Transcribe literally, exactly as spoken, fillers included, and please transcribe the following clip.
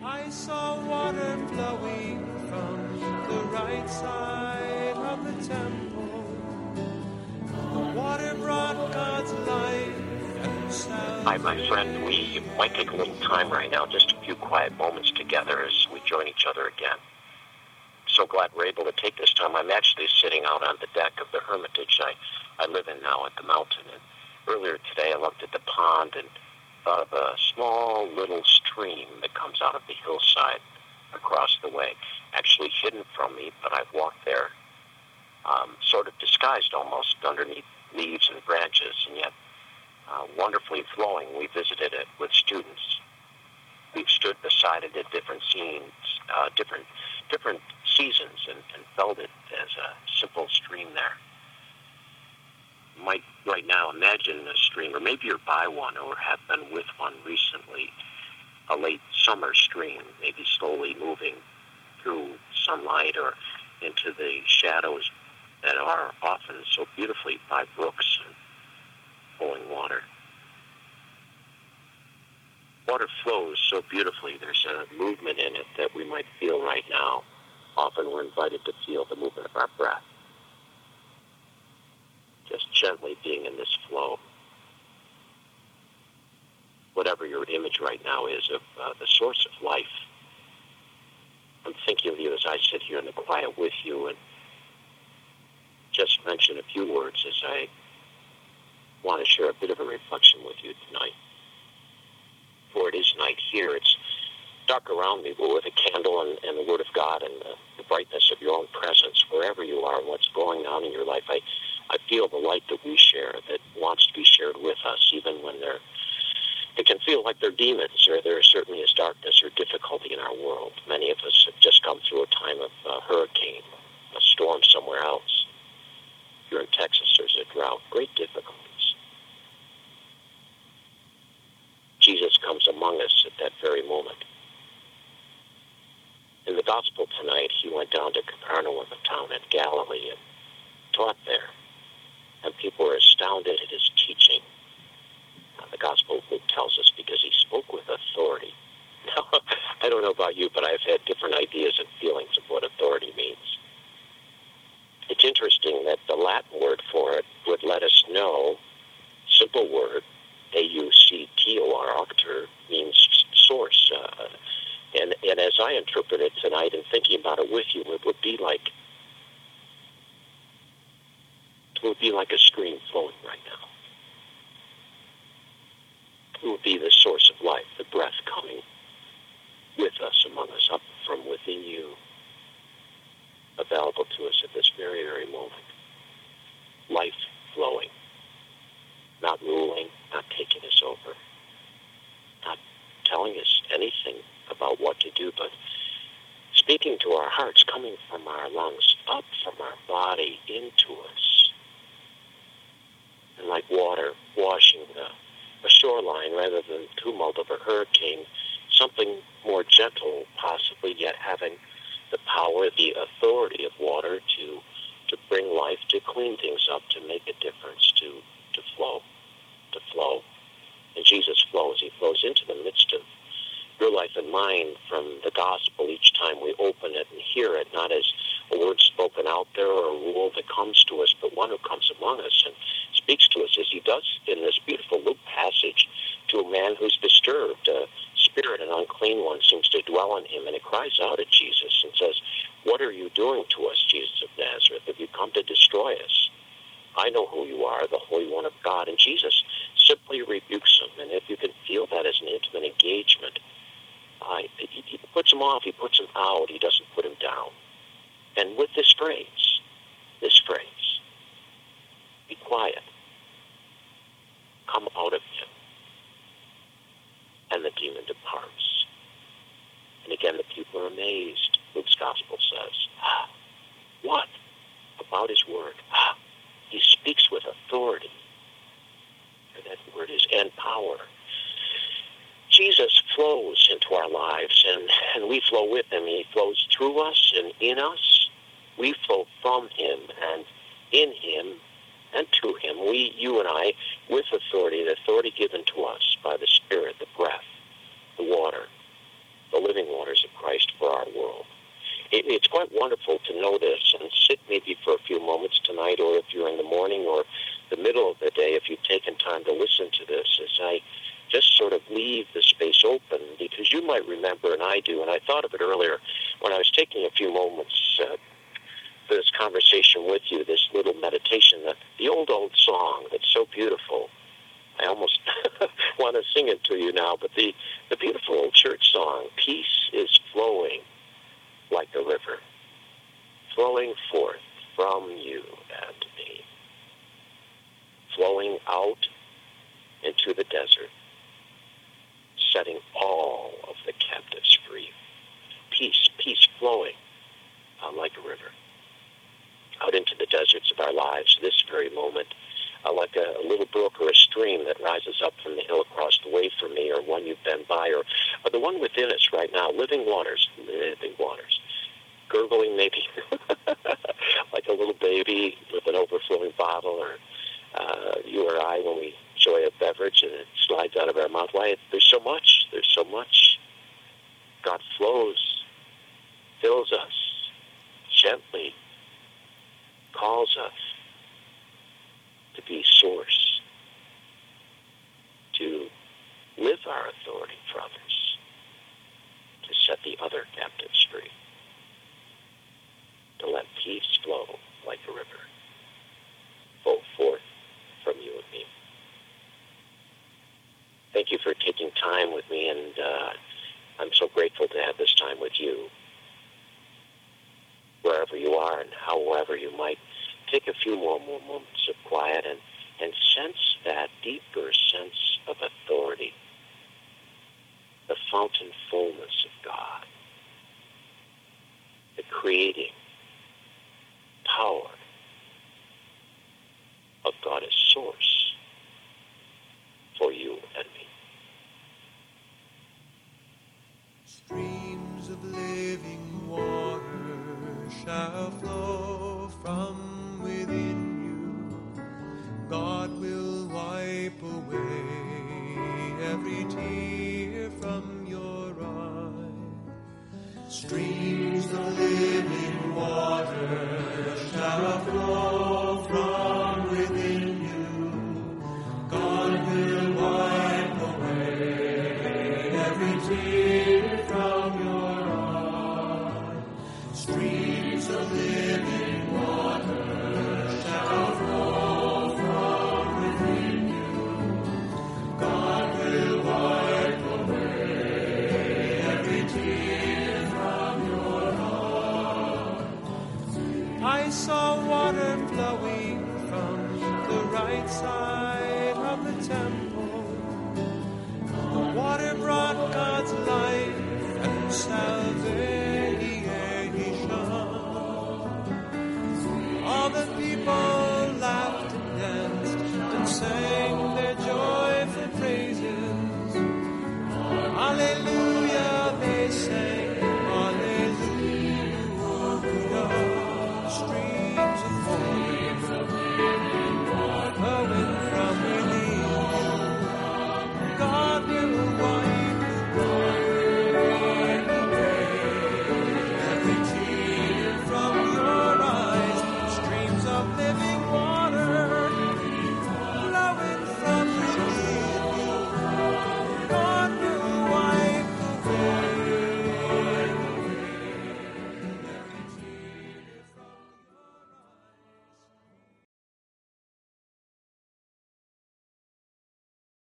I saw water flowing from the right side of the temple. The water brought God's life and salvation. Hi, my friend. We might take a little time right now, just a few quiet moments together as we join each other again. So glad we're able to take this time. I'm actually sitting out on the deck of the Hermitage I, I live in now at the mountain. And earlier today I looked at the pond and thought of a small little stream that comes out of the hillside across the way. Actually hidden from me, but I've walked there, um, sort of disguised almost underneath leaves and branches, and yet uh, wonderfully flowing. We visited it with students. We've stood beside it at different scenes, uh, different different seasons, and, and felt it as a simple stream there. You might right now imagine a stream, or maybe you're by one or have been with one recently, a late summer stream, maybe slowly moving through sunlight or into the shadows that are often so beautifully by brooks and flowing water. Water flows so beautifully. There's a movement in it that we might feel right now. Often we're invited to feel the movement of our breath. Just gently being in this flow. Whatever your image right now is of uh, the source of life, I'm thinking of you as I sit here in the quiet with you and just mention a few words as I want to share a bit of a reflection with you tonight. For it is night here. It's dark around me, but with a candle and, and the Word of God and the, the brightness of your own presence, wherever you are and what's going on in your life, I, I feel the light that we share that wants to be shared with us, even when there, it can feel like they're demons, or there certainly is darkness or difficulty in our world. Many of us have just come through a time of uh, hurricane, a storm somewhere else. If you're in Texas, there's a drought, great difficulties. Jesus comes among us at that very moment. In the gospel tonight, he went down to Capernaum, a town in Galilee, and taught there. And people were astounded at his teaching. Now, the gospel book tells us because he spoke with authority. Now, I don't know about you, but I've had different ideas and feelings of what authority means. It's interesting that the Latin word for it would let us know, simple word, A U C T O R, auctor, means source. Uh, and, and as I interpret it tonight and thinking about it with you, it would be like it would be like a stream flowing right now. It would be the source of life, the breath coming with us, among us, up from within you, available to us at this very, very moment. Life flowing. Not ruling, not taking us over, not telling us anything about what to do, but speaking to our hearts, coming from our lungs, up from our body into us. And like water washing the, the shoreline rather than the tumult of a hurricane, something more gentle, possibly, yet having the power, the authority of water to, to bring life, to clean things up, to make a difference, to, to flow. to flow. And Jesus flows. He flows into the midst of your life and mine from the gospel each time we open it and hear it, not as a word spoken out there or a rule that comes to us, but one who comes among us and speaks to us as he does in this beautiful Luke passage to a man who's disturbed. A spirit, an unclean one, seems to dwell in him, and it cries out at Jesus and says, "What are you doing to us, Jesus of Nazareth? Have you come to destroy us? I know who you are, the Holy One of God." And Jesus simply rebukes him. And if you can feel that as an intimate engagement, uh, he, he puts him off, he puts him out, he doesn't put him down. And with this phrase, this phrase, be quiet, come out of him, and the demon departs. And again, the people are amazed. Luke's gospel says, ah, what about his word? Ah, he speaks with authority. And that word is and power. Jesus flows into our lives, and, and we flow with him. He flows through us and in us. We flow from him and in him and to him. We, you and I, with authority, the authority given to us by the Spirit, the breath, the water, the living water. lately it's quite wonderful to know this and sit maybe for a few moments tonight, or if you're in the morning or the middle of the day, if you've taken time to listen to this, as I just sort of leave the space open, because you might remember, and I do, and I thought of it earlier when I was taking a few moments uh, for this conversation with you, this little meditation, that the old, old song that's so beautiful. I almost want to sing it to you now, but the, the beautiful old church song, peace is flowing like a river, flowing forth from you and me, flowing out into the desert, setting all of the captives free. Peace, peace flowing uh, like a river, out into the deserts of our lives this very moment, uh, like a, a little brook or a stream that rises up from the hill across the way from me, or one you've been by, or, or the one within us right now, living waters, living waters, gurgling maybe, like a little baby with an overflowing bottle, or uh, you or I when we enjoy a beverage and it slides out of our mouth. Why, there's so much, there's so much. God flows, fills us, gently calls us to be source, to live our authority for others, to set the other captives free, to let peace flow like a river, flow forth from you and me. Thank you for taking time with me, and uh, I'm so grateful to have this time with you. Wherever you are and however you might, take a few more moments of quiet and, and sense that deeper sense of authority, the fountain fullness of God, the creating power of God as source for you and me. Streams of living water shall flow from within you. God will wipe away every tear from your eye. Streams of living water shall flow from within you. God will wipe away every tear from your eye. Streams of living water shall flow from within you. God will wipe away every tear from your heart. I saw water flowing from the right side of the temple. The water brought God's life and salvation. All the people laughed and danced and sang their joyful praises. Hallelujah.